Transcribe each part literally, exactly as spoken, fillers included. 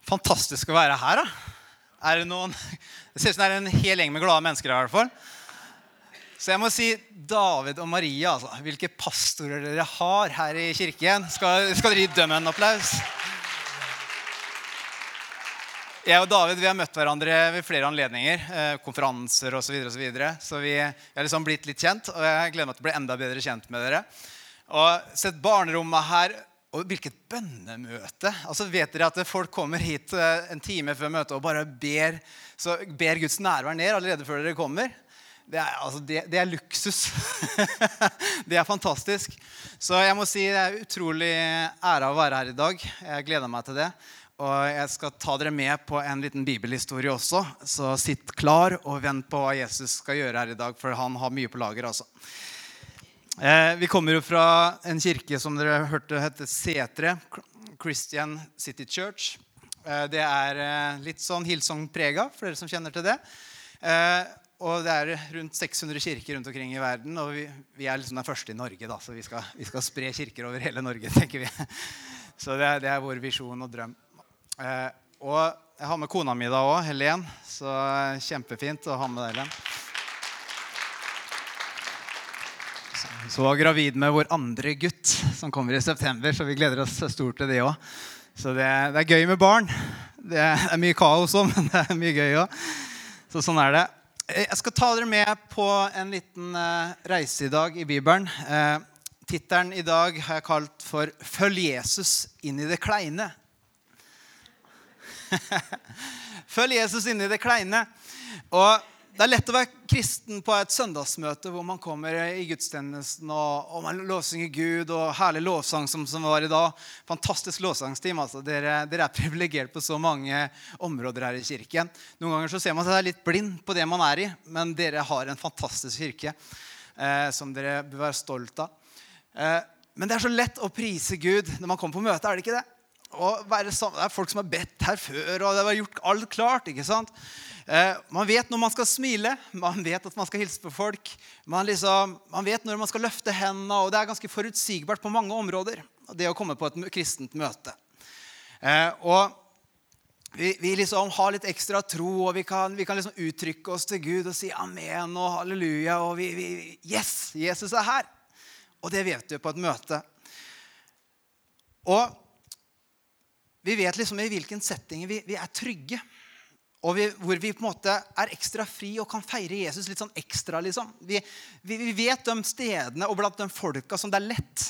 Fantastisk å være her da. Er det noen, det ser ut som det er en hel gjeng med glade mennesker her I hvert fall. Så jeg må si David og Maria, altså, hvilke pastorer dere har her I kirken. Skal, skal dere gi dem en applaus? Jeg og David, vi har møtt hverandre ved flere anledninger, eh, konferanser og så videre og så videre. Så vi har liksom blitt litt kjent, og jeg gleder meg til å bli enda bedre kjent med dere. Og sett barnerommet her, og hvilket bønnemøte. Altså vet dere at folk kommer hit en time før møtet og bare ber, så ber Guds nærvær ned allerede før dere kommer. Det er, altså, det, det er luksus. Det er fantastisk. Så jeg må si det er utrolig ære å være her I dag. Jeg gleder meg til det. Og jeg skal ta dere med på en liten bibelhistorie også. Så sitt klar og vent på hva Jesus skal gjøre her I dag, for han har mye på lager altså. Eh, vi kommer jo fra en kirke som dere hørte heter Setre, Christian City Church. Eh, det er eh, litt sånn Hillsong-preget, for dere som kjenner til det. Eh, og det er rundt seks hundre kirker rundt omkring I verden, og vi, vi er liksom den første I Norge, da, så vi skal, vi skal spre kirker over hele Norge, tenker vi. Så det er, det er vår visjon og drøm. Eh, og jeg har med kona mi da også, Helen, så kjempefint å ha med deg, Helen. Så var gravid med vår andre gutt som kommer I september, så vi gleder oss stort til det også. Så det, det er gøy med barn. Det er mye kaos også, men det er mye gøy også. Så sånn er det. Jeg skal ta dere med på en liten uh, reise I dag I Bibelen. Uh, Titelen I dag har jeg kalt for «Følg Jesus inn I det kleine». Følg Jesus inn I det kleine. Og det er lett å være kristen på et søndagsmøte hvor man kommer I gudstjenesten og, og man lovsynger Gud og herlig lovsang som, som var I dag. Fantastisk lovsangsteam, altså. Dere, dere er privilegert på så mange områder her I kirken. Noen ganger så ser man seg litt blind på det man er I, men dere har en fantastisk kirke eh, som dere bør være stolt av. Eh, men det er så lett å prise Gud når man kommer på møte, er det ikke det? Og være sammen, det er folk som har bedt her før, og det har gjort alt klart, ikke sant? Eh, man vet når man skal smile, man vet at man skal hilse på folk, man, liksom, man vet når man skal løfte hendene, og det er ganske forutsigbart på mange områder, det å komme på et kristent møte. Eh, og vi, vi liksom har litt ekstra tro, og vi kan, vi kan liksom uttrykke oss til Gud og si amen og halleluja, og vi, vi, yes, Jesus er her. Og det vet vi på et møte. Og vi vet liksom I hvilken setting vi, vi er trygge, og vi, hvor vi på en måte er ekstra fri og kan feire Jesus litt sånn ekstra liksom. Vi, vi, vi vet de stedene og blant de folka som det er lett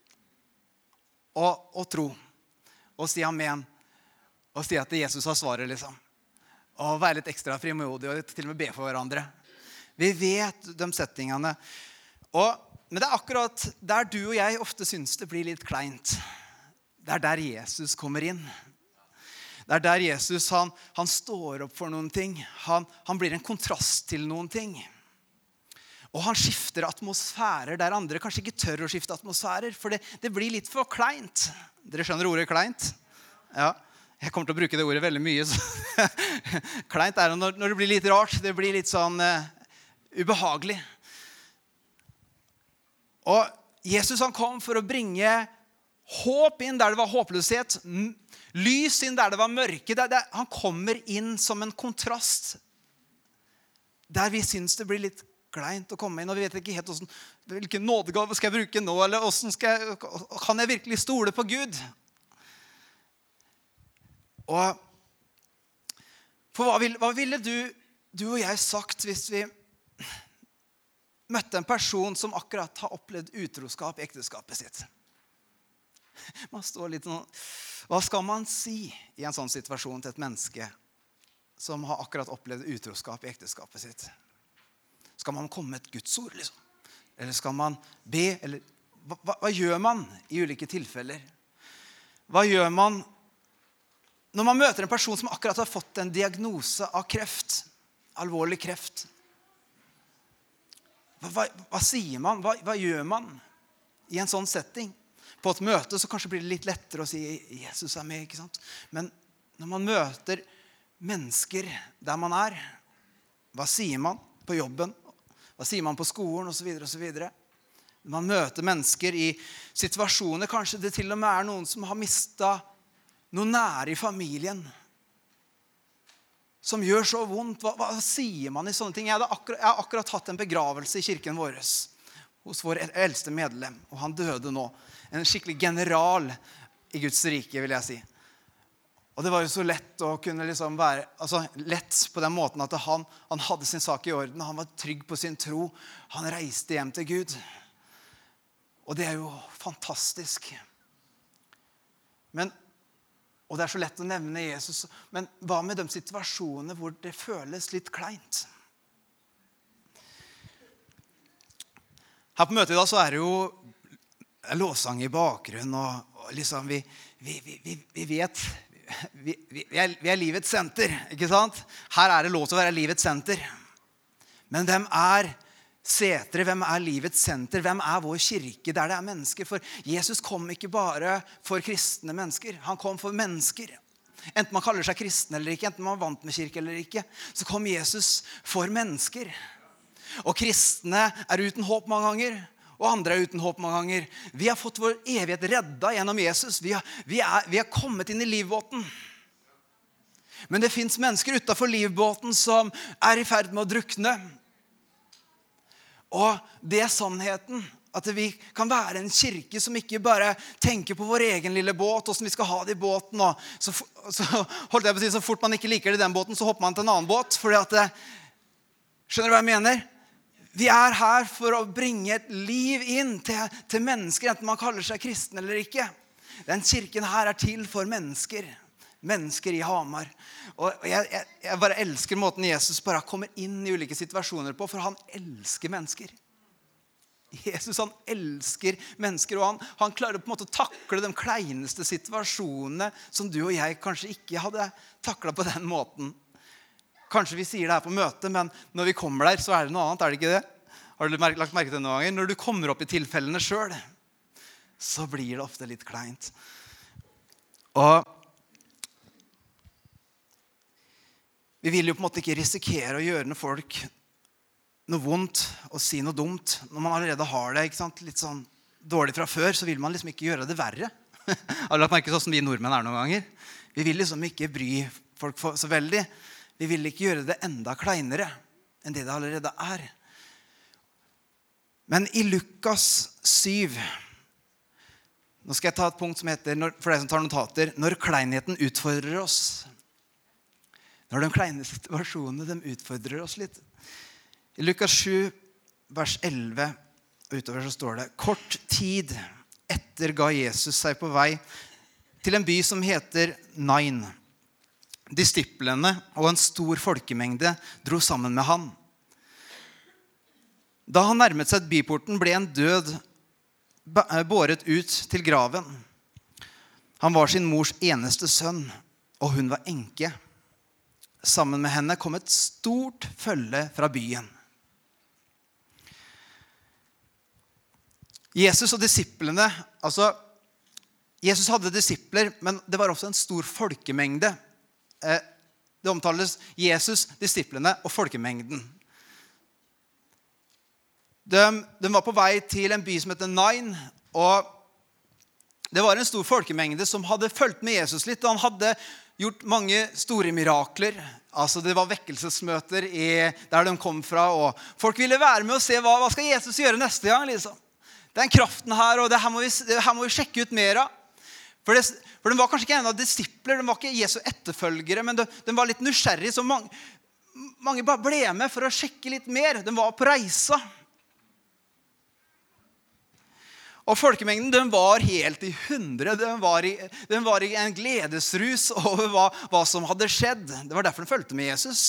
å, å tro, og si amen, og si at Jesus har svaret liksom. Og være litt ekstra frimodig og til og med be for hverandre. Vi vet de settingene. Og, men det er akkurat der du og jeg ofte synes det blir litt kleint. Det er der Jesus kommer inn. Det er der Jesus, han, han står opp for noen ting. Han, han blir en kontrast til noen ting. Og han skifter atmosfærer der andre kanskje ikke tør å skifte atmosfærer, for det, det blir litt for kleint. Dere skjønner ordet kleint? Ja, jeg kommer til å bruke det ordet veldig mye. Så. Kleint er det når, når det blir litt rart. Det blir litt sånn uh, ubehagelig. Og Jesus han kom for å bringe håp inn der det var håpløshet, lys inn der det var mørke. Det, det, han kommer inn som en kontrast der vi synes det blir litt kleint å komme inn, og vi vet ikke helt hvordan, hvilken nådegave skal jeg bruke nå, eller hvordan skal jeg, kan jeg virkelig stole på Gud? Og for hva, vil, hva ville du, du og jeg sagt hvis vi møtte en person som akkurat har opplevd utroskap I ekteskapet sitt? Man står litt sånn, hva skal man si I en sånn situasjon til et menneske som har akkurat opplevd utroskap I ekteskapet sitt? Skal man komme med et Guds ord, liksom? Eller skal man be? Eller, hva, hva gjør man I ulike tilfeller? Hva gjør man når man møter en person som akkurat har fått en diagnose av kreft? Alvorlig kreft. Hva, hva, hva sier man? Hva, hva gjør man I en sånn setting? På et møte så kanskje blir det litt lettere å si Jesus er med, ikke sant? Men når man møter mennesker der man er, hva sier man på jobben? Hva sier man på skolen? Og så videre, og så videre. Når man møter mennesker I situasjoner, kanskje det til og med er noen som har mistet noe nære I familien. som gjør så vondt. Hva, hva sier man i sånne ting? Jeg, hadde akkurat, jeg har akkurat hatt en begravelse i kirken vår hos vår eldste medlem, og han døde nå. En skikkelig general i Guds rike, vil jeg si. Og det var jo så lett å kunne liksom være, altså lett på den måten at han, han hadde sin sak i orden, han var trygg på sin tro, han reiste hjem til Gud. Og det er jo fantastisk. Men, og det er så lett å nevne Jesus, men hva med de situasjonene hvor det føles litt kleint? Her på møtet i dag så er det jo lovsang i bakgrunnen, og, og liksom vi, vi, vi, vi vet, vi, vi, er, vi er livets senter, ikke sant? Her er det lov til å være livets senter. Men hvem er setere? Hvem er livets senter? Hvem er vår kirke der det er mennesker? For Jesus kom ikke bare for kristne mennesker, han kom for mennesker. Enten man kaller seg kristen eller ikke, enten man er vant med kirke eller ikke, så kom Jesus for mennesker. Og kristne er uten håp mange ganger, og andre er uten håp mange ganger. Vi har fått vår evighet redda gjennom Jesus. Vi har, vi er, vi har kommet inn i livbåten. Men det finnes mennesker utenfor livbåten som er i ferd med å drukne. Og det er sannheten, at vi kan være en kirke som ikke bare tenker på vår egen lille båt, og som vi skal ha det i båten. Og så, så, holdt jeg på å si, så fort man ikke liker det i den båten, så hopper man til en annen båt. Fordi at, skjønner du hva jeg mener? Vi er her for å bringe et liv inn til, til mennesker, enten man kaller seg kristen eller ikke. Den kirken her er til for mennesker. Mennesker i Hamar. Og jeg, jeg, jeg bare elsker måten Jesus bare kommer inn i ulike situasjoner på, for han elsker mennesker. Jesus, han elsker mennesker, og han, han klarer på en måte å takle de kleineste situasjonene som du og jeg kanskje ikke hadde taklet på den måten. Kanskje vi sier det her på møte, men når vi kommer der, så er det noe annet, er det ikke det? Har du lagt merke til det noen ganger? Når du kommer opp i tilfellene selv, så blir det ofte litt kleint. Og vi vil jo på en måte ikke risikere å gjøre noe folk noe vondt og si noe dumt. Når man allerede har det, ikke sant? Litt sånn dårlig fra før, så vil man liksom ikke gjøre det verre. Har du lagt merke sånn som vi nordmenn er noen ganger? Vi vil liksom ikke bry folk så veldig. Vi vil ikke gjøre det enda kleinere enn det det allerede er. Men i Lukas syv, nå skal jeg ta et punkt som heter, for deg som tar notater, når kleinheten utfordrer oss. Når de kleine situasjonene, de utfordrer oss litt. I Lukas sju, vers elleve, og utover så står det, kort tid etter ga Jesus seg på vei til en by som heter Nain. Disiplene og en stor folkemengde dro sammen med han. Da han nærmet seg byporten, ble en død båret ut til graven. Han var sin mors eneste sønn, og hun var enke. Sammen med henne kom et stort følge fra byen. Jesus og disiplene, altså, Jesus hadde disipler, men det var også en stor folkemengde. Det omtales Jesus, disiplene og folkemengden. De, de var på vei til en by som heter Nain, og det var en stor folkemengde som hadde fulgt med Jesus litt, og han hadde gjort mange store mirakler. Altså det var vekkelsesmøter i, der de kom fra, og folk ville være med og se hva, hva skal Jesus gjøre neste gang, liksom. Den kraften her, og det her må vi, det her må vi sjekke ut mer av. For, det, for de var kanskje ikke en av disipler, de var ikke Jesu etterfølgere, men de, de var litt nysgjerrige, så mange, mange bare ble med for å sjekke litt mer. De var på reisa. Og folkemengden, de var helt i hundre. De var i, de var i en gledesrus over hva, hva som hadde skjedd. Det var derfor de fulgte med Jesus.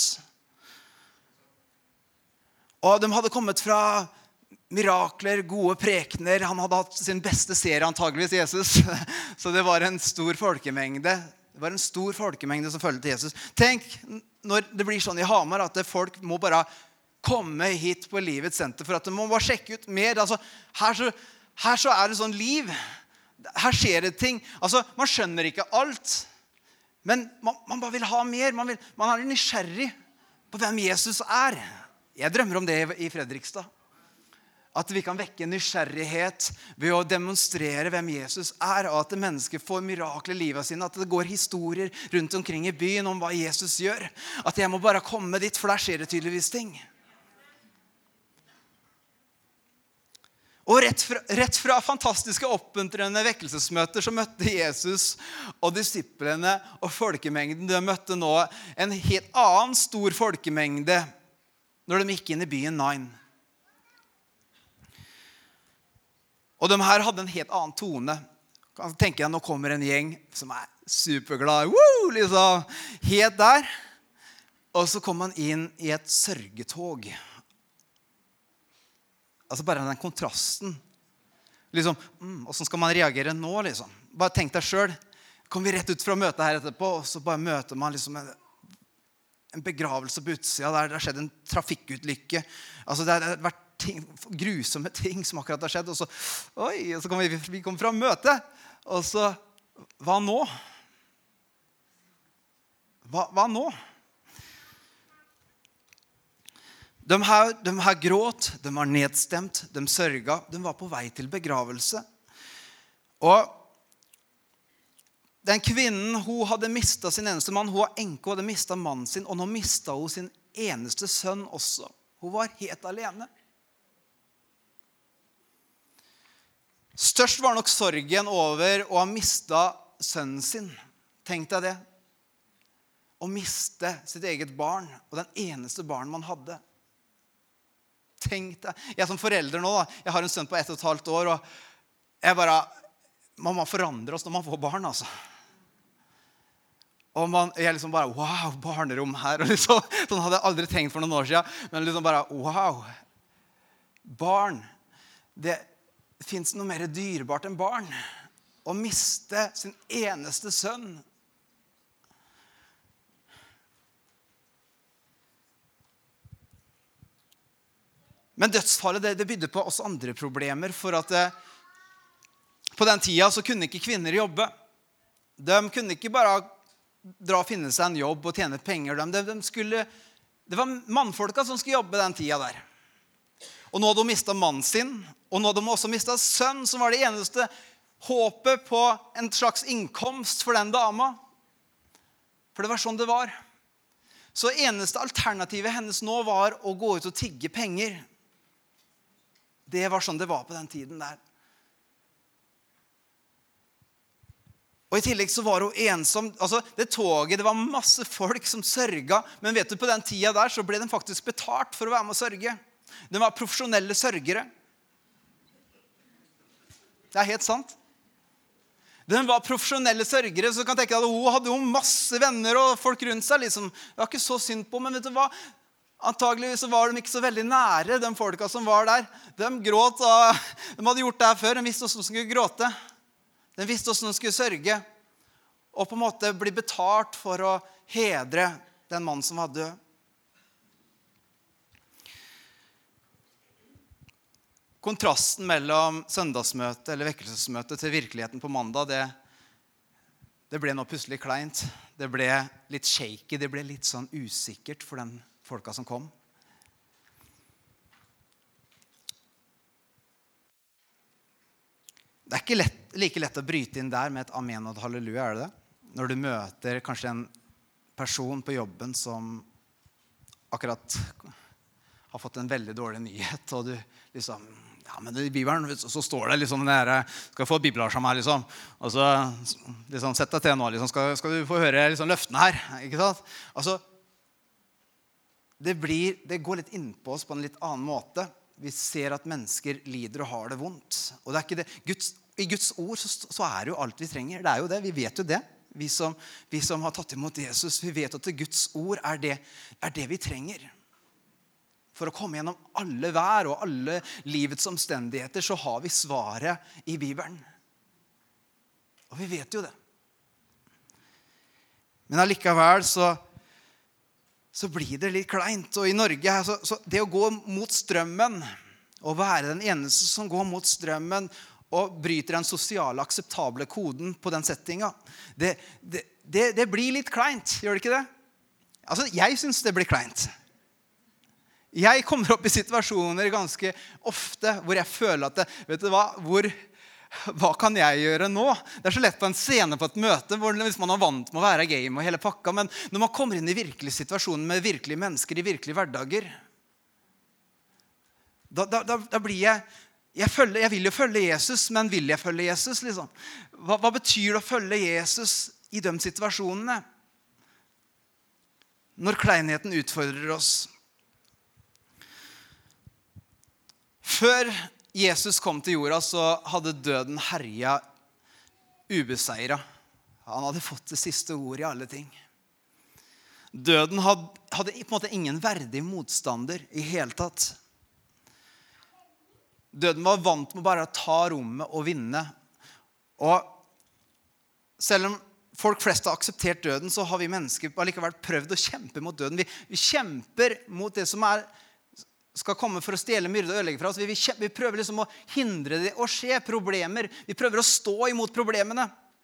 Og de hadde kommet fra mirakler, gode prekener. Han hadde hatt sin beste serie antageligvis, Jesus. Så det var en stor folkemengde. Det var en stor folkemengde som følte Jesus. Tenk når det blir sånn i Hamar at folk må bare komme hit på livets senter for at de må bare sjekke ut mer. Altså, her, så, her så er det sånn liv. Her skjer det ting. Altså, man skjønner ikke alt. Men man, man bare vil ha mer. Man, vil, man er nysgjerrig på hvem Jesus er. Jeg drømmer om det i Fredrikstad. At vi kan vekke nysgjerrighet ved å demonstrere hvem Jesus er, og at mennesker får mirakler i livet sine, at det går historier rundt omkring i byen om hva Jesus gjør. At jeg må bare komme dit, for der skjer det tydeligvis ting. Og rett fra, rett fra fantastiske oppmuntrende vekkelsesmøter så møtte Jesus og disiplene og folkemengden. De møtte nå en helt annen stor folkemengde når de gikk inn i byen Nain. Og de her hadde en helt annen tone. Kan tenke deg, nå kommer en gjeng som er superglad. Woo, liksom, helt der. Og så kom han inn i et sørgetog. Altså bare den kontrasten. Liksom, mm, hvordan skal man reagere nå, liksom? Bare tenk deg selv. Kommer vi rett ut fra møtet her etterpå, og så bare møter man liksom en, en begravelse på utsida, der det har skjedd en trafikkulykke. Altså det har vært ting, grusomme ting som akkurat har skjedd, og så, oi, og så kommer vi, vi kommer fra møtet, og så, hva nå? Hva, hva nå? De her, de her gråt, de var nedstemt, de sørga, de var på vei til begravelse. Og den kvinnen, hun hadde mistet sin eneste mann, hun var enke, hun hadde mistet mannen sin, og nå mistet hun sin eneste sønn også. Hun var helt alene. Størst var nok sorgen over å ha mistet sønnen sin. Tenk deg det. Å miste sitt eget barn, og den eneste barn man hadde. Tenk deg. Jeg som forelder nå, da, jeg har en sønn på ett og et halvt år, og jeg bare, man må forandre oss når man får barn, altså. Og man, jeg liksom bare, wow, barnerom her. Og liksom, sånn hadde jeg aldri tenkt for noen år siden. Men liksom bare, wow. Barn. Det, det finnes noe mer dyrebart enn barn. Å miste sin eneste sønn. Men dødsfallet, det, det bydde på også andre problemer. For at det, på den tida så kunne ikke kvinner jobbe. De kunne ikke bare dra og finne seg en jobb og tjene penger. De, de skulle, det var mannfolka som skulle jobbe den tida der. Og nå hadde hun mistet mannen sin, og nå hadde hun også mistet sønn, som var det eneste håpet på en slags innkomst for den dama. For det var sånn det var. Så eneste alternativet hennes nå var å gå ut og tigge penger. Det var sånn det var på den tiden der. Og i tillegg så var hun ensom. Altså, det toget, det var masse folk som sørga. Men vet du, på den tida der så ble de faktisk betalt for å være med å sørge. De var profesjonelle sørgere. Det er helt sant. De var profesjonelle sørgere, så kan tenke at hun hadde jo masse venner og folk rundt seg. Liksom. Det var ikke så synd på, men vet du hva? Antageligvis så var de ikke så veldig nære, de folka som var der. De gråt, og de hadde gjort det her før. De visste hvordan de skulle gråte. De visste hvordan de skulle sørge, og på en måte bli betalt for å hedre den mannen som var død. Kontrasten mellom søndagsmøte eller vekkelsesmøte til virkeligheten på mandag, det, det ble nå plutselig kleint. Det ble litt shaky, det ble litt sånn usikkert for den folka som kom. Det er ikke lett, like lett å bryte inn der med et amen og et halleluja, er det det? Når du møter kanskje en person på jobben som akkurat har fått en veldig dårlig nyhet, og du liksom, ja, men i Bibelen så står det liksom der, skal jeg få bibelversene her, liksom, og så liksom, sett deg til nå, liksom, skal, skal du få høre liksom, løftene her, ikke sant? Altså, det, blir, det går litt inn på oss på en litt annen måte. Vi ser at mennesker lider og har det vondt. Og det er ikke det. Guds, i Guds ord så, så er det jo alt vi trenger. Det er jo det. Vi vet jo det. Vi som, vi som har tatt imot Jesus, vi vet at Guds ord er det, er det vi trenger. For å komme gjennom alle vær og alle livets omstendigheter, så har vi svaret i Bibelen. Og vi vet jo det. Men allikevel så så blir det litt kleint. Og i Norge, så, så det å gå mot strømmen, og være den eneste som går mot strømmen, og bryter den sosiale akseptable koden på den settingen, det, det, det, det blir litt kleint, gjør det ikke det? Altså, jeg synes det blir kleint. jeg kommer opp i situasjoner ganske ofte hvor jeg føler at, det, vet du hva, hvor, hva kan jeg gjøre nå? Det er så lett på en scene på et møte, hvor hvis man er vant med å være game og hele pakka, men når man kommer inn i virkelige situasjoner med virkelige mennesker i virkelige hverdager, da, da, da, da blir jeg, jeg, følger, jeg vil jo følge Jesus, men vil jeg følge Jesus, liksom? Hva, hva betyr det å følge Jesus i de situasjonene? Når kleinheten utfordrer oss. Før Jesus kom til jorda, så hadde døden herjet ubeseiret. Han hadde fått det siste ordet i alle ting. Døden hadde, hadde på en måte ingen verdig motstander i hele tatt. Døden var vant med bare å ta rommet og vinne. Og selv om folk flest har akseptert døden, så har vi mennesker allikevel prøvd å kjempe mot døden. Vi, vi kjemper mot det som er skal komme for å stjele, myrde og ødelegge fra oss. Vi, vi, vi prøver liksom å hindre det å skje, problemer. Vi prøver å stå imot problemene.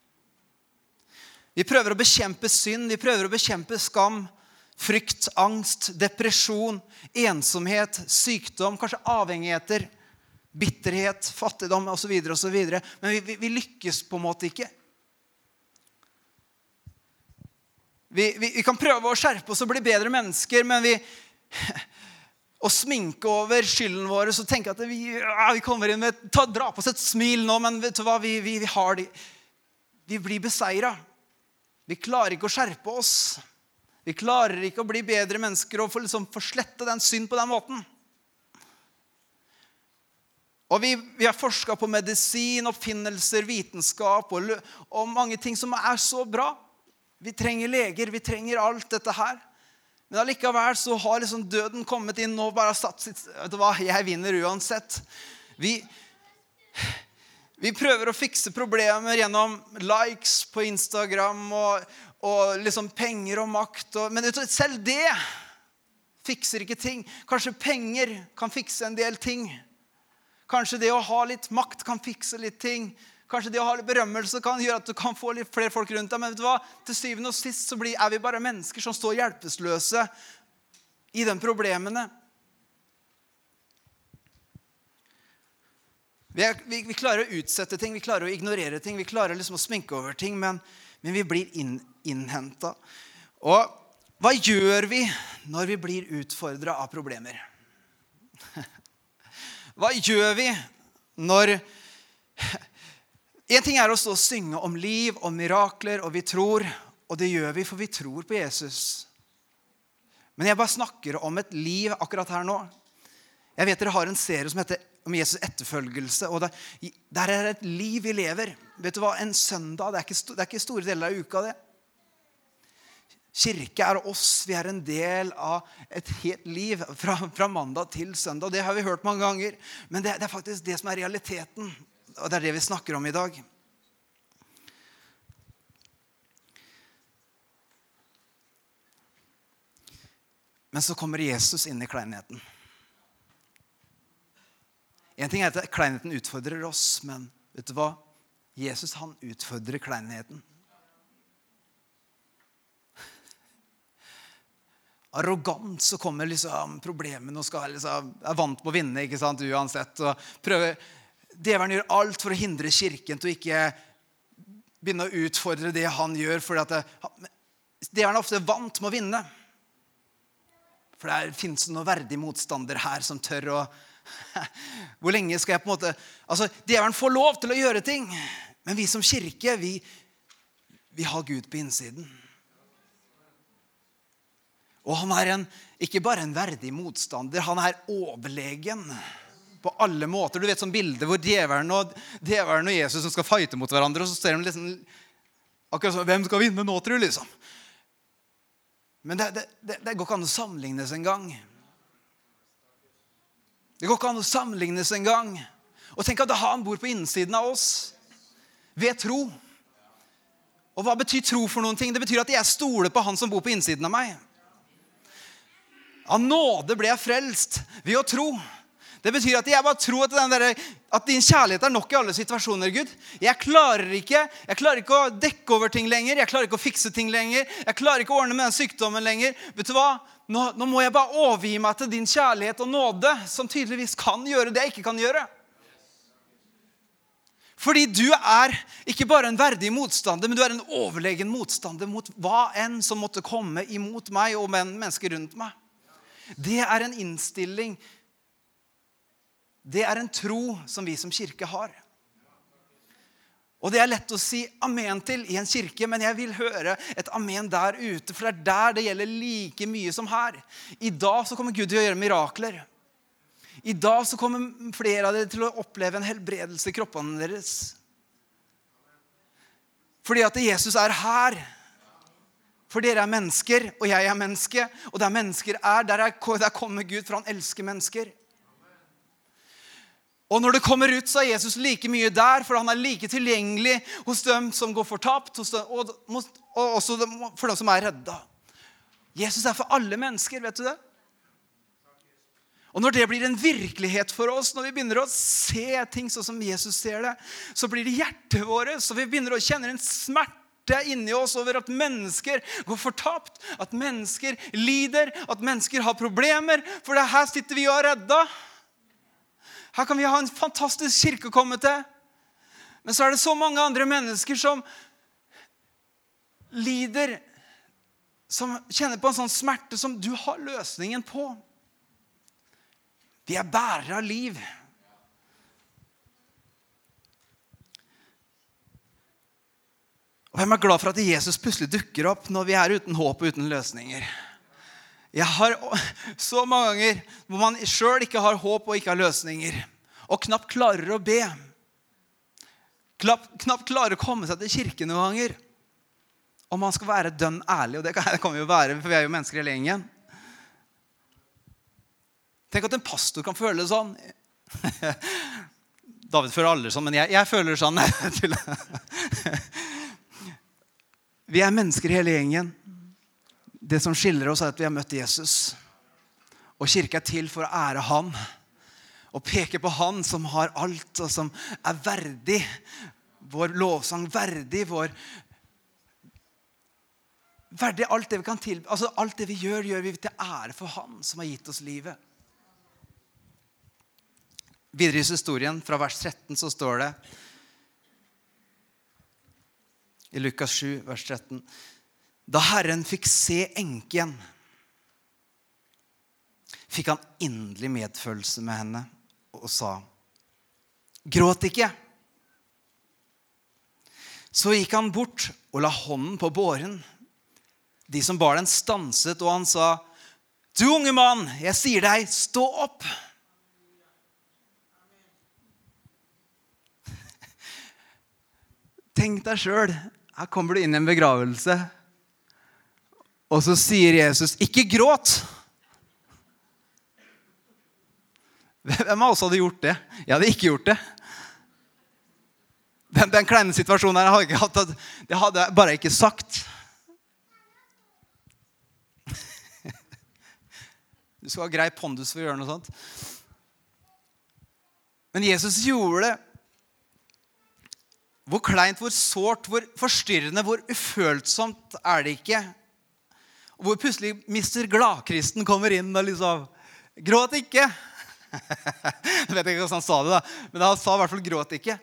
Vi prøver å bekjempe synd, vi prøver å bekjempe skam, frykt, angst, depresjon, ensomhet, sykdom, kanskje avhengigheter, bitterhet, fattigdom og så videre og så videre. Men vi, vi, vi lykkes på en måte ikke. Vi, vi, vi kan prøve å skjerpe oss og bli bedre mennesker, men vi... og sminke over skylden vår, så tenker jeg at vi, ja, vi kommer inn med, ta, dra på oss et smil nå, men vet du hva, vi, vi, vi har det. Vi blir beseiret. Vi klarer ikke å skjerpe oss. Vi klarer ikke å bli bedre mennesker og få, liksom, få slette den synd på den måten. Og vi, vi har forsket på medisin, oppfinnelser, vitenskap og, og mange ting som er så bra. Vi trenger leger, vi trenger alt dette her. Men allikevel så har liksom døden kommet inn og bare satt sitt, vet du hva, jeg vinner uansett. Vi, vi prøver å fikse problemer gjennom likes på Instagram og, og liksom penger og makt. Og, men vet du, selv det fikser ikke ting. Kanskje penger kan fikse en del ting. Kanskje det å ha litt makt kan fikse litt ting. Kanskje det å ha litt berømmelse kan gjøre at du kan få litt flere folk rundt deg. Men vet du hva? Til syvende og sist så blir, er vi bare mennesker som står hjelpeløse i de problemene. Vi, er, vi, vi klarer å utsette ting, vi klarer å ignorere ting, vi klarer liksom å sminke over ting, men, men vi blir inn, innhentet. Og hva gjør vi når vi blir utfordret av problemer? Hva gjør vi når... En ting er å stå og synge om liv og mirakler, og vi tror, og det gjør vi, for vi tror på Jesus. Men jeg bare snakker om et liv akkurat her nå. Jeg vet dere har en serie som heter om Jesus etterfølgelse, og der, der er et liv vi lever. Vet du hva, en søndag, det er ikke, det er ikke store deler av uka det. Kirke er oss, vi er en del av et helt liv fra, fra mandag til søndag. Det har vi hørt mange ganger, men det, det er faktisk det som er realiteten. Og det er det vi snakker om i dag. Men så kommer Jesus inn i kleinheten. En ting er at kleinheten utfordrer oss, men vet du hva? Jesus, han utfordrer kleinheten. Arrogant så kommer liksom problemene og skal liksom, er vant på å vinne, ikke sant, uansett, og prøver... Djevelen gjør alt for å hindre kirken til å ikke begynne å utfordre det han gjør, for at djevelen er ofte vant med å vinne. For det finnes noen verdig motstander her som tør å... Hvor lenge skal jeg på en måte... Altså, djevelen får lov til å gjøre ting, men vi som kirke, vi, vi har Gud på innsiden. Og han er en, ikke bare en verdig motstander, han er overlegen på alle måter. Du vet sånn bilde hvor djevelen og, djevelen og Jesus som skal fighte mot hverandre, og så ser de liksom, akkurat sånn, hvem skal vinne nå, tror du, liksom? Men det, det, det, det går ikke an å sammenlignes en gang. Det går ikke an å sammenlignes en gang. Og tenk at han bor på innsiden av oss, ved tro. Og hva betyr tro for noen ting? Det betyr at jeg stoler på han som bor på innsiden av meg. Av nåde ble jeg frelst ved å tro. Det betyr at jeg bare tror at, den der, at din kjærlighet er nok i alle situasjoner, Gud. Jeg klarer ikke, jeg klarer ikke å dekke over ting lenger. Jeg klarer ikke å fikse ting lenger. Jeg klarer ikke å ordne med den sykdommen lenger. Vet du hva? nå, nå må jeg bare overgi meg til din kjærlighet og nåde, som tydeligvis kan gjøre det jeg ikke kan gjøre. Fordi du er ikke bare en verdig motstander, men du er en overlegen motstander mot hva enn som måtte komme imot meg og mennesker rundt meg. Det er en innstilling. Det er en tro som vi som kirke har. Og det er lett å si amen til i en kirke, men jeg vil høre et amen der ute, for det er der det gjelder like mye som her. I dag så kommer Gud til å gjøre mirakler. I dag så kommer flere av dere til å oppleve en helbredelse i kroppene deres. Fordi at Jesus er her. For dere er mennesker, og jeg er menneske. Og der mennesker er, der, er, der kommer Gud, for han elsker mennesker. Og når det kommer ut, så er Jesus like mye der, for han er like tilgjengelig hos dem som går fortapt, hos dem, og, og også for dem som er redda. Jesus er for alle mennesker, vet du det? Og når det blir en virkelighet for oss, når vi begynner å se ting sånn som Jesus ser det, så blir det hjertet vårt, så vi begynner å kjenne en smerte inni oss over at mennesker går fortapt, at mennesker lider, at mennesker har problemer, for det her sitter vi og er redda. Her kan vi ha en fantastisk kirke å komme til. Men så er det så mange andre mennesker som lider, som kjenner på en sånn smerte som du har løsningen på. Vi er bærere av liv. Og jeg er glad for at Jesus plutselig dukker opp når vi er uten håp og uten løsninger. Jeg har så mange ganger hvor man selv ikke har håp og ikke har løsninger, og knapt klarer å be. Knapt, knapt klarer å komme seg til kirken noen ganger. Og man skal være dønn ærlig, og det kan, det kan vi jo være, for vi er jo mennesker hele gjengen. Tenk at en pastor kan føle det sånn. David føler aldri sånn, men jeg, jeg føler det sånn. Vi er mennesker hele gjengen. Det som skiller oss er at vi har møtt Jesus. Og kirke er til for å ære han. Og peke på han som har alt, og som er verdig. Vår lovsang verdig, vår verdig alt det vi kan til. Altså alt det vi gjør, gjør vi til ære for han som har gitt oss livet. Videre i historien, fra vers tretten, så står det i Lukas sju, vers tretten. Da Herren fikk se enken, fikk han inderlig medfølelse med henne og sa, gråt ikke. Så gikk han bort og la hånden på båren. De som bar den stanset, og han sa, du unge mann, jeg sier deg, stå opp. Tenk deg selv, her kommer du inn i en begravelse, og så sier Jesus, ikke gråt. Hvem av oss hadde gjort det? Jeg hadde ikke gjort det. Den, den kleine situasjonen her, jeg hadde ikke hatt, det hadde jeg bare ikke sagt. Du skal ha grei pondus for å gjøre noe sånt. Men Jesus gjorde det. Hvor kleint, hvor sårt, hvor forstyrrende, hvor ufølsomt er det ikke? Og hvor plutselig mister gladkristen kommer inn og liksom, gråt ikke. Jeg vet ikke hvordan han sa det da, men han sa i hvert fall gråt ikke.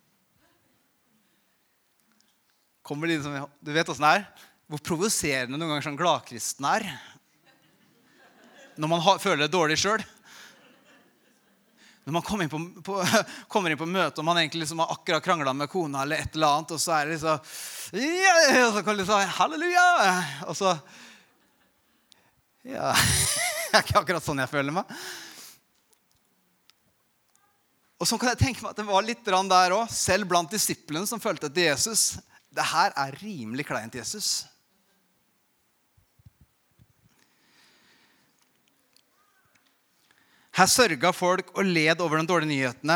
Kommer liksom, du vet hvordan det er? Hvor provoserende noen ganger sånn gladkristen er. Når man har, føler det dårlig selv. Når man kommer inn på, på, kommer inn på møte, og man egentlig liksom har akkurat kranglet med kona eller et eller annet, og så er det liksom, ja, og så kan det liksom, halleluja, og så, ja, det er ikke akkurat sånn jeg føler meg. Og så kan jeg tenke meg at det var litt der også, selv blant disiplene som følte etter Jesus. Det her er rimelig kleint, Jesus. Her sørget folk og led over de dårlige nyhetene.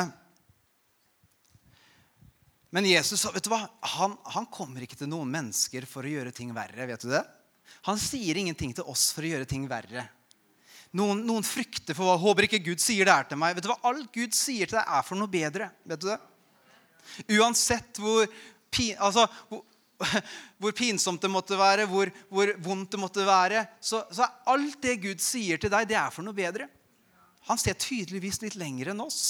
Men Jesus, vet du hva? Han, han kommer ikke til noen mennesker for å gjøre ting verre, vet du det? Han sier ingenting til oss for å gjøre ting verre. Noen, noen frykter for hva, håper ikke Gud sier det her til meg. Vet du hva? Alt Gud sier til deg er for noe bedre, vet du det? Uansett hvor, altså, hvor hvor pinsomt det måtte være, hvor, hvor vondt det måtte være, så, så er alt det Gud sier til deg, det er for noe bedre. Han ser tydeligvis litt lenger enn oss.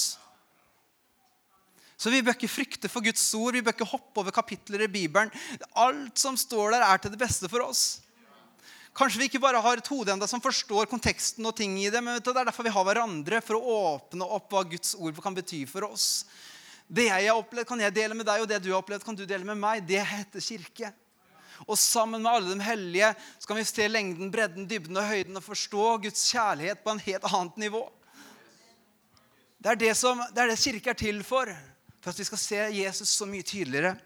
Så vi bør ikke frykte for Guds ord, vi bør ikke hoppe over kapitler i Bibelen. Alt som står der er til det beste for oss. Kanskje vi ikke bare har et hode enda som forstår konteksten og ting i det, men det er derfor vi har hverandre, for å åpne opp hva Guds ord kan bety for oss. Det jeg har opplevd kan jeg dele med deg, og det du har opplevd kan du dele med meg. Det heter kirke. Og sammen med alle de hellige så kan vi se lengden, bredden, dybden og høyden og forstå Guds kjærlighet på en helt annet nivå. Det er det, som, det er det kirke er til for, for at vi skal se Jesus så mye tydeligere.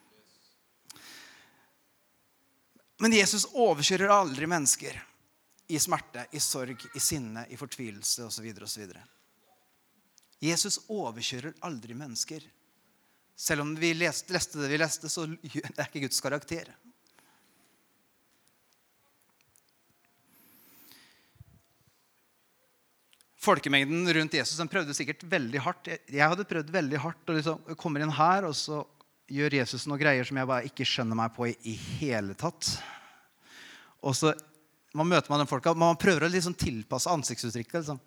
Men Jesus overkjører aldri mennesker i smerte, i sorg, i sinne, i fortvilelse og så videre og så videre. Jesus overkjører aldri mennesker. Selv om vi leste, leste det vi leste, så det er ikke Guds karakter. Folkemengden rundt Jesus, den prøvde sikkert veldig hardt. Jeg hadde prøvd veldig hardt å liksom, komme inn her, og så gjør Jesus noen greier som jeg bare ikke skjønner meg på i, i hele tatt. Og så man møter man den folka, man prøver å liksom tilpasse ansiktsuttrykket. Liksom.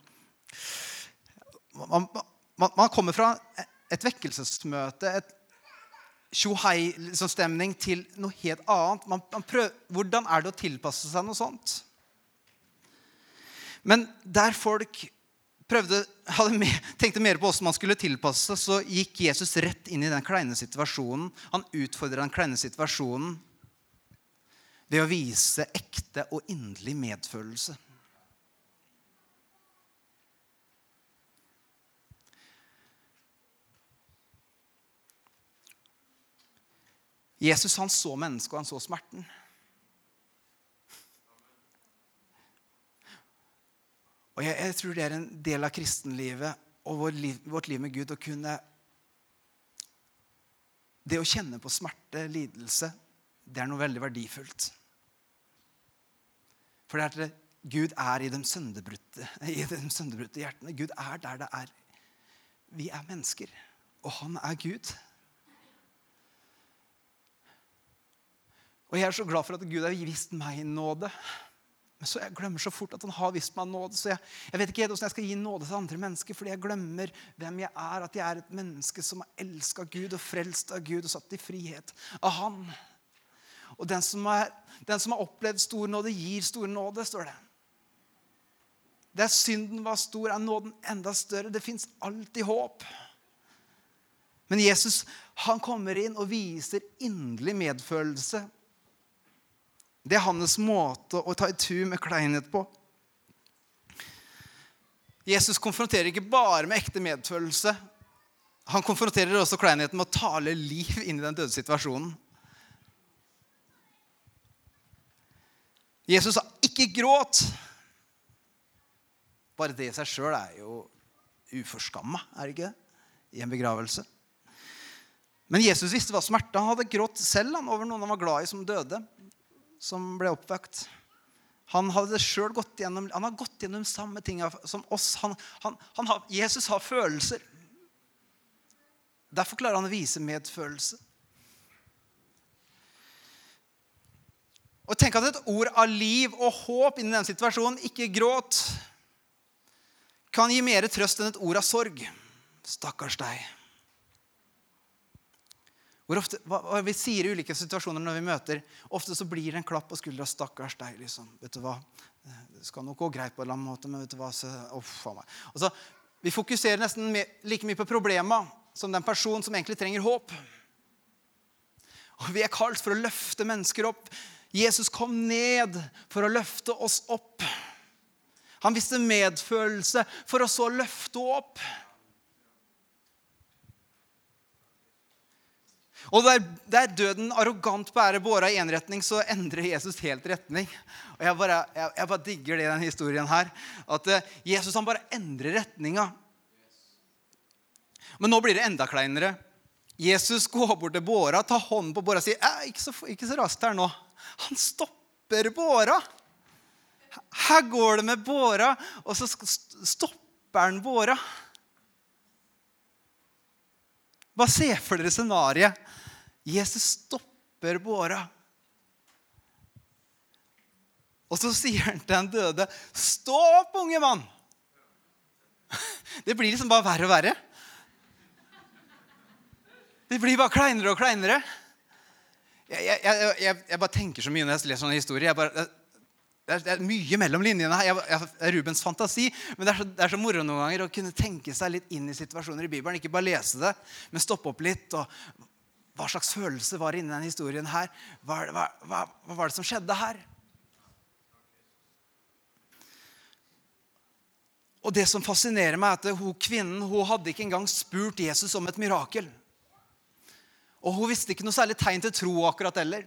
Man, man, man kommer fra et vekkelsesmøte, et tjohei-stemning til noe helt annet. Man, man prøver, hvordan er det å tilpasse seg noe sånt? Men der folk prøvde, hadde mer, tenkte mer på hvordan man skulle tilpasse seg, så gikk Jesus rett inn i den kleine situasjonen. Han utfordret den kleine situasjonen ved å vise ekte og inderlig medfølelse. Jesus han så mennesket, og han så smerten. Og jeg, jeg tror det er en del av kristenlivet og vår liv, vårt liv med Gud å kunne det å kjenne på smerte, lidelse, det er noe veldig verdifullt. For det er at Gud er i de sønderbrutte, i de sønderbrutte hjertene. Gud er der det er. Vi er mennesker, og han er Gud. Og jeg er så glad for at Gud har vist meg nåde. Men så jeg glemmer så fort at han har vist meg nåde. Så jeg, jeg vet ikke helt hvordan jeg skal gi nåde til andre mennesker, fordi jeg glemmer hvem jeg er. At jeg er et menneske som har elsket Gud og frelst av Gud og satt i frihet av han. Og den som, er, den som har opplevd stor nåde, gir stor nåde, står det. Der synden var stor, er nåden enda større. Det finnes alltid håp. Men Jesus, han kommer inn og viser inderlig medfølelse. Det er hans måte å ta itu med kleinhet på. Jesus konfronterer ikke bare med ekte medfølelse. Han konfronterer også kleinheten med å tale liv inn i den døde situasjonen. Jesus sa ikke gråt. Bare det i seg selv er jo uforskammet, er det ikke det? I en begravelse. Men Jesus visste hva smerte. Han hadde grått selv han, over noen han var glad i som døde, som ble oppvakt. Han hadde selv gått gjennom, han har gått gjennom samme ting som oss. Han, han, han har, Jesus har følelser. Derfor klarer han å vise medfølelse. Og tenk at et ord av liv og håp i den situasjonen, ikke gråt, kan gi mer trøst enn et ord av sorg. Stakkars deg. Hvor ofte, hva, hva vi sier i ulike situasjoner når vi møter, ofte så blir det en klapp på skuldra, stakkars deg, liksom. Vet du hva? Det skal nok gå greit på en eller annen måte, men vet du hva? Så, oh, faen meg. Altså, vi fokuserer nesten me, like mye på problemet som den personen som egentlig trenger håp. Og vi er kalt for å løfte mennesker opp. Jesus kom ned for å løfte oss opp. Han viste medfølelse for å så løfte opp. Og der, der døden arrogant bærer båra i en retning, så endrer Jesus helt retning. Og jeg bare, jeg, jeg bare digger det i den historien her. At uh, Jesus han bare endrer retninga. Men nå blir det enda kleinere. Jesus går bort til båra, tar hånden på båra og sier, eh, ikke, så, ikke så raskt her nå. Han stopper båra. Her går det med båra, og så stopper han båra. Bare se for dere scenariet. Jesus stopper klapper båra. Og så sier han til den døde, stå opp, unge mann. Det blir liksom bare verre og verre. Det blir bare kleinere og kleinere. Jeg, jeg, jeg, jeg, jeg bare tenker så mye når jeg leser sånne historier. Jeg bare, det, er, det er mye mellom linjene her. Jeg, jeg, det er Rubens fantasi, men det er, så, det er så moro noen ganger å kunne tenke seg litt inn i situasjoner i Bibelen. Ikke bare lese det, men stoppe opp litt. Og hva slags følelse var inne i den historien her? Hva, hva, hva, hva var det som skjedde her? Og det som fascinerer meg er at hun, kvinnen hun hadde ikke engang spurt Jesus om et mirakel. Og hun visste ikke noe særlig tegn til tro akkurat heller.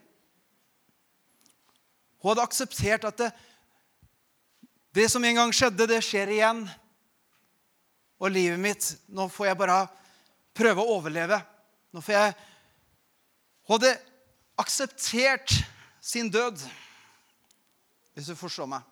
Hun hadde akseptert at det, det som en gang skjedde, det skjer igjen. Og livet mitt, nå får jeg bare prøve å overleve. Nå får jeg... Hun hadde akseptert sin død, hvis du forstår meg.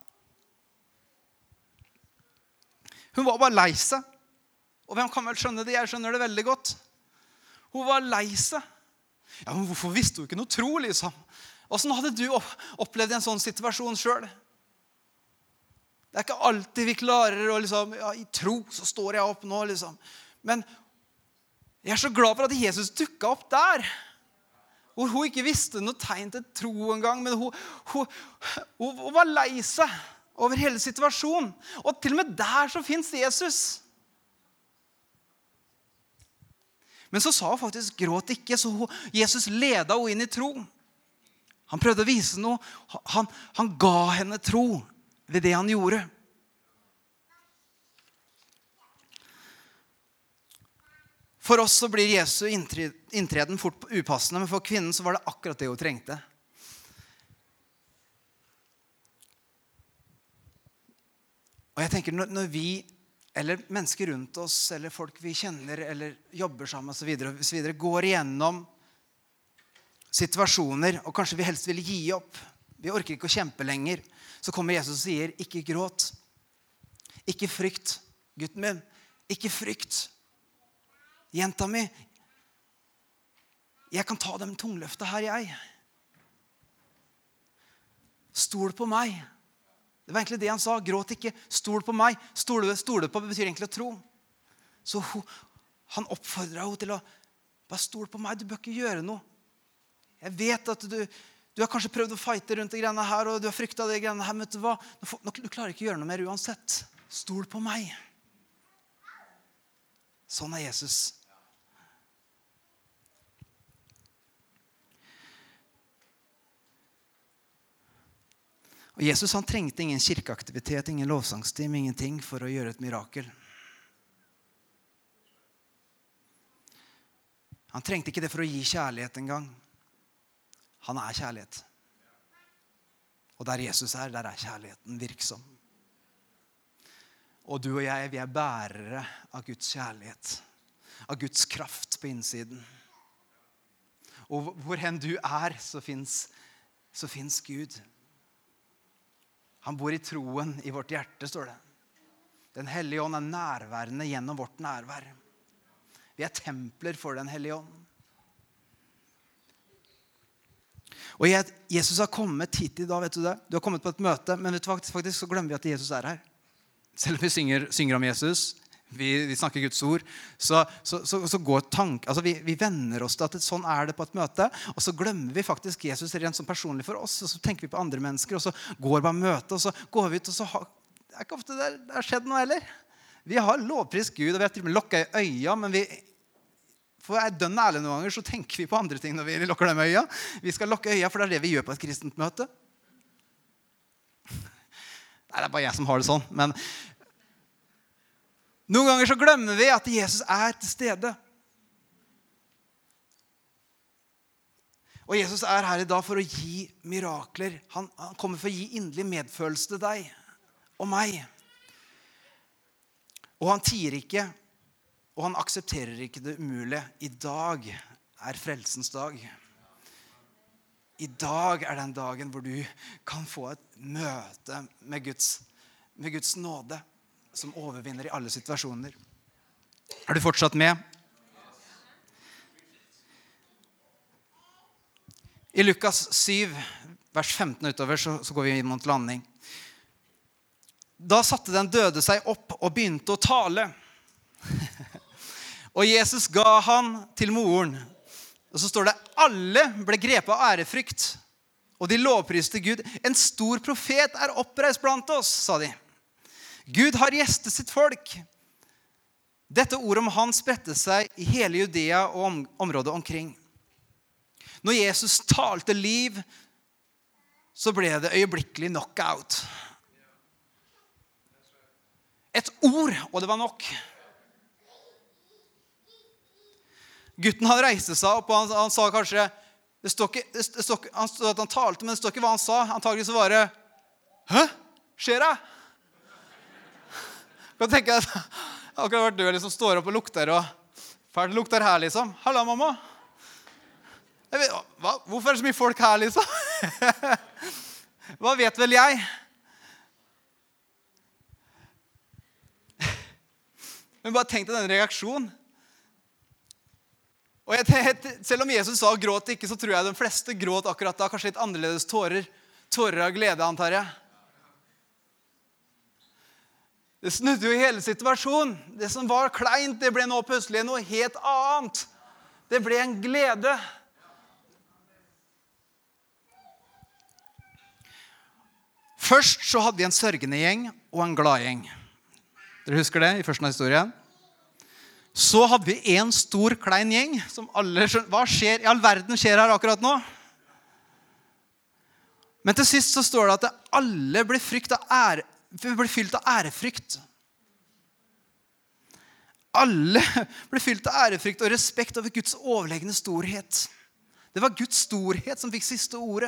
Hun var bare lei seg. Og hvem kan vel skjønne det? Jeg skjønner det veldig godt. Hun var lei seg. Ja, men hvorfor visste hun ikke noe tro, liksom? Hvordan hadde du opplevd en sånn situasjon selv? Det er ikke alltid vi klarer å liksom, ja, i tro så står jeg opp nå, liksom. Men jeg er så glad for at Jesus dukket opp der. Hvor hun ikke visste noe tegn til tro engang, men hun, hun, hun, hun var lei seg over hele situasjonen. Og til og med der så finnes Jesus. Men så sa hun faktisk, gråt ikke, så hun, Jesus ledet henne inn i tro. Han prøvde å vise noe. Han, han ga henne tro ved det han gjorde. For oss så blir Jesu inntreden fort upassende, men for kvinnen så var det akkurat det hun trengte. Og jeg tenker, når vi, eller mennesker rundt oss, eller folk vi kjenner, eller jobber sammen, og så videre, og så videre, går igjennom situasjoner, og kanskje vi helst vil gi opp, vi orker ikke å kjempe lenger, så kommer Jesus og sier, ikke gråt, ikke frykt, gutten min, ikke frykt, jenta mi, jeg kan ta dem tungløftet her, jeg. Stol på meg. Det var egentlig det han sa, gråt ikke, stol på meg. Stole, stole på betyr egentlig å tro. Så hun, han oppfordret henne til å, bare stol på meg, du bør ikke gjøre noe. Jeg vet at du, du har kanskje prøvd å fighte rundt de greiene her, og du har fryktet de greiene her, men vet du hva? Du klarer ikke å gjøre noe mer uansett. Stol på meg. Sånn er Jesus. Og Jesus han trengte ingen kirkeaktivitet, ingen lovsangsteam, ingenting for å gjøre et mirakel. Han trengte ikke det for å gi kjærlighet en gang. Han er kjærlighet. Og der Jesus er, der er kjærligheten virksom. Og du og jeg, vi er bærere av Guds kjærlighet. Av Guds kraft på innsiden. Og hvor hen du er, så finnes, så finnes Gud. Han bor i troen i vårt hjerte, står det. Den hellige ånd er nærværende gjennom vårt nærvær. Vi er templer for den hellige ånd. Og Jesus har kommet hit i dag, vet du det? Du har kommet på et møte, men vet du, faktisk, faktisk så glemmer vi at Jesus er her. Selv om vi synger, synger om Jesus, vi, vi snakker Guds ord, så, så, så, så går tank, altså vi, vi venner oss til at sånn er det på et møte, og så glemmer vi faktisk Jesus rent som personlig for oss, og så tenker vi på andre mennesker, og så går bare møte, og så går vi ut, og så har, det er ikke ofte det, det har skjedd noe heller. Vi har lovprist Gud, og vi har til og med lukket øya, men vi, for å være dønn ærlig noen ganger, så tenker vi på andre ting når vi lukker dem øya. Vi skal lukke øya, for det er det vi gjør på et kristent møte. Nei, det er bare jeg som har det sånn, men noen ganger så glemmer vi at Jesus er til stede. Og Jesus er her i dag for å gi mirakler. Han, han kommer for å gi inderlig medfølelse til deg og meg. Og han tier ikke, og han aksepterer ikke det umulige. I dag er frelsens dag. I dag er den dagen hvor du kan få et møte med Guds, med Guds nåde, som overvinner i alle situasjoner. Er du fortsatt med? I Lukas syv, vers femten utover, så, så går vi inn mot landing. Da satte den døde seg opp og begynte å tale. Og Jesus ga han til moren. Og så står det, alle ble grepet av ærefrykt, og de lovpriste Gud. En stor profet er oppreist blant oss, sa de. Gud har gjestet sitt folk. Dette ordet om han spredte seg i hele Judea og om, området omkring. Når Jesus talte liv, så ble det øyeblikkelig knockout. Et ord, og det var nok. Gutten han reiste seg opp, og han, han sa kanskje, det står ikke, det står ikke, han står at han talte, men det står ikke hva han sa. Antagelig så var det, hæ? Skjer det? Jeg tenker at akkurat vært død liksom står opp og lukter, og ferdig lukter her liksom. Halla, mamma. Jeg vet, hva? Hvorfor er det så mye folk her liksom? Hva vet vel jeg? Men bare tenk deg den reaksjonen. Og jeg, selv om Jesus sa gråt ikke, så tror jeg de fleste gråt akkurat da. Kanskje litt annerledes tårer. Tårer av glede, antar jeg. Det snudde jo i hele situasjonen. Det som var kleint, det ble nå plutselig noe helt annet. Det ble en glede. Først så hadde vi en sørgende gjeng og en glad gjeng. Dere husker det i første historien? Så hadde vi en stor klein gjeng som alle skjønner, hva skjer i all verden skjer her akkurat nå? Men til sist så står det at alle ble, frykt av ære, ble fylt av ærefrykt. Alle ble fylt av ærefrykt og respekt over Guds overlegne storhet. Det var Guds storhet som fikk siste ordet.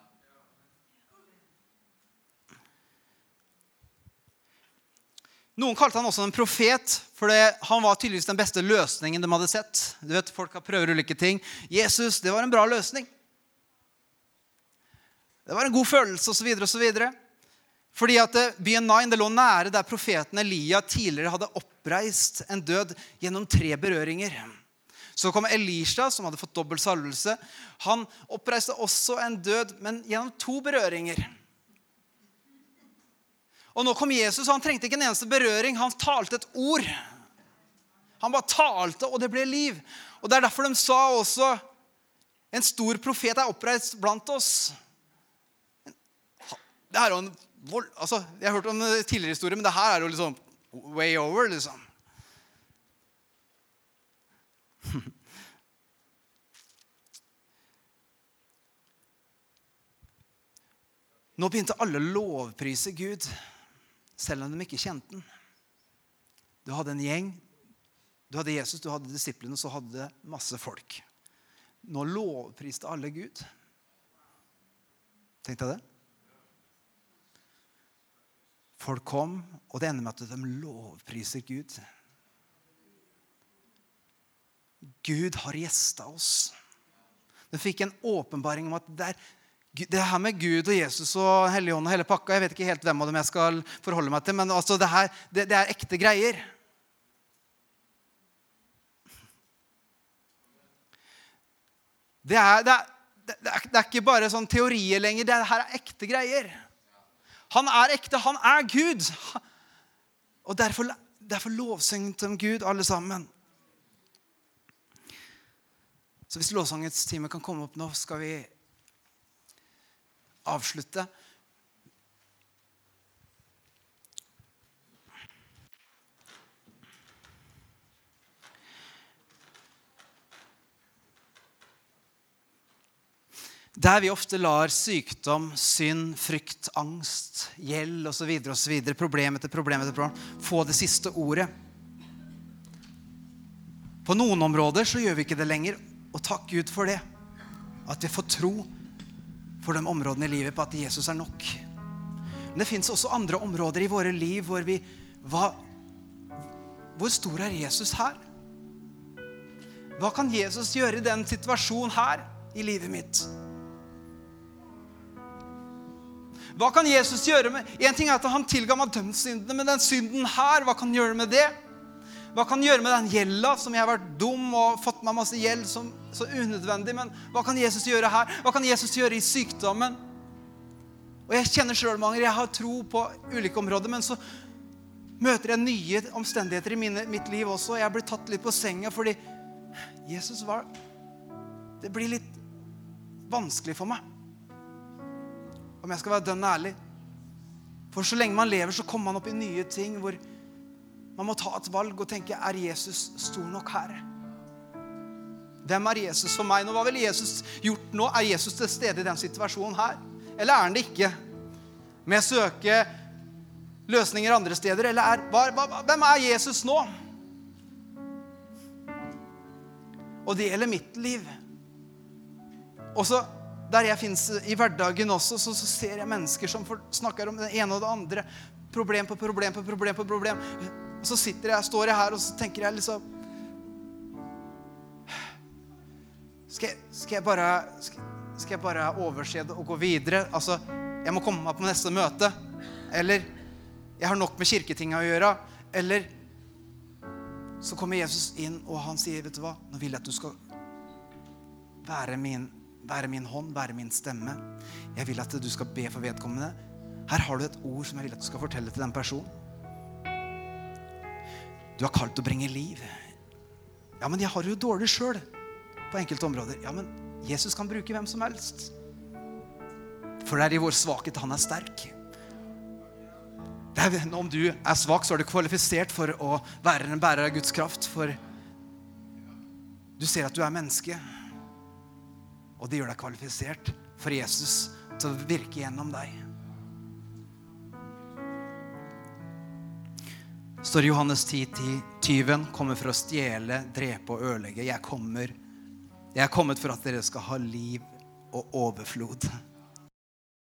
Noen kalte han også en profet, for det, han var tydeligvis den beste løsningen de hadde sett. Du vet, folk har prøver ulike ting. Jesus, det var en bra løsning. Det var en god følelse, og så videre, og så videre. Fordi at byen Nain, det lå nære der profeten Elia tidligere hadde oppreist en død gjennom tre berøringer. Så kom Elisha, som hadde fått dobbelt salvelse. Han oppreiste også en død, men gjennom to berøringer. Og nå kom Jesus, og han trengte ikke en eneste berøring. Han talte et ord. Han bare talte, og det ble liv. Og det er derfor de sa også, en stor profet er oppreist blant oss. Det her er jo en vold, altså, jeg har hørt om tidligere historie, men det her er jo liksom way over, liksom. Nå begynte alle å lovprise Gud, selv om de ikke kjente den. Du hadde en gjeng, du hadde Jesus, du hadde disiplene, og så hadde det masse folk. Nå lovpriste alle Gud. Tenkte jeg det? Folk kom, og det ender med at de lovpriser Gud. Gud har gjestet oss. De fikk en åpenbaring om at det er det her med Gud og Jesus og Helligånd og hele pakka, jeg vet ikke helt hvem av dem jeg skal forholde meg til, men altså det her, det, det er ekte greier. Det er, det, er, det, er, det er ikke bare sånn teorier lenger, det her er ekte greier. Han er ekte, han er Gud. Og derfor, derfor lovsynget de Gud alle sammen. Så hvis lovsangets time kan komme opp nå, skal vi avslutte. Der vi ofte lar sykdom, synd, frykt, angst, gjeld og så videre og så videre, problem etter problem etter problem, få det siste ordet. På noen områder så gjør vi ikke det lenger, og takk Gud for det. At vi får tro for de områdene i livet på at Jesus er nok. Men det finnes også andre områder i våre liv hvor vi, hva, hvor stor er Jesus her? Hva kan Jesus gjøre i den situasjonen her i livet mitt? Hva kan Jesus gjøre med, en ting er at han tilga meg de syndene, men den synden her, hva kan han gjøre med det? hva kan jeg gjøre med den gjelda som jeg har vært dum og fått meg masse gjeld som så unødvendig, men hva kan Jesus gjøre her? Hva kan Jesus gjøre i sykdommen? Og jeg kjenner selv mange, jeg har tro på ulike områder, men så møter jeg nye omstendigheter i mine, mitt liv også. Jeg blir tatt litt på senga, fordi Jesus var, det blir litt vanskelig for meg. Om jeg skal være dønn ærlig. For så lenge man lever, så kommer man opp i nye ting, hvor man må ta et valg og tenke, er Jesus stor nok her? Hvem er Jesus for meg? Nå var vel Jesus gjort nå? Er Jesus til stede i den situasjonen her? Eller er han det ikke? Med å søke løsninger andre steder? Eller er, hva, hva, hvem er Jesus nå? Og det gjelder mitt liv. Og så der jeg finnes i hverdagen også, så, så ser jeg mennesker som snakker om det ene og det andre. Problem på problem på problem på problem. Og så sitter jeg, står jeg her, og så tenker jeg liksom, skal jeg, skal jeg bare... Skal, Skal jeg bare overse det og gå videre? Altså, jeg må komme meg på neste møte. Eller, jeg har nok med kirketing å gjøre. Eller, så kommer Jesus inn, og han sier, vet du hva? Nå vil jeg at du skal være min, være min hånd, være min stemme. Jeg vil at du skal be for vedkommende. Her har du et ord som jeg vil at du skal fortelle til den personen. Du har kalt å bringe liv. Ja, men jeg har det jo dårlig selv på enkelte områder. Ja, men Jesus kan bruke hvem som helst. For det er i vår svakhet han er sterk. Det er, om du er svak, så er du kvalifisert for å være en bærer av Guds kraft. For du ser at du er menneske. Og det gjør deg kvalifisert for Jesus til å virke gjennom deg. Står i Johannes ti ti, tyven kommer for å stjele, drepe og ødelegge. Jeg kommer Jeg er kommet for at dere skal ha liv og overflod.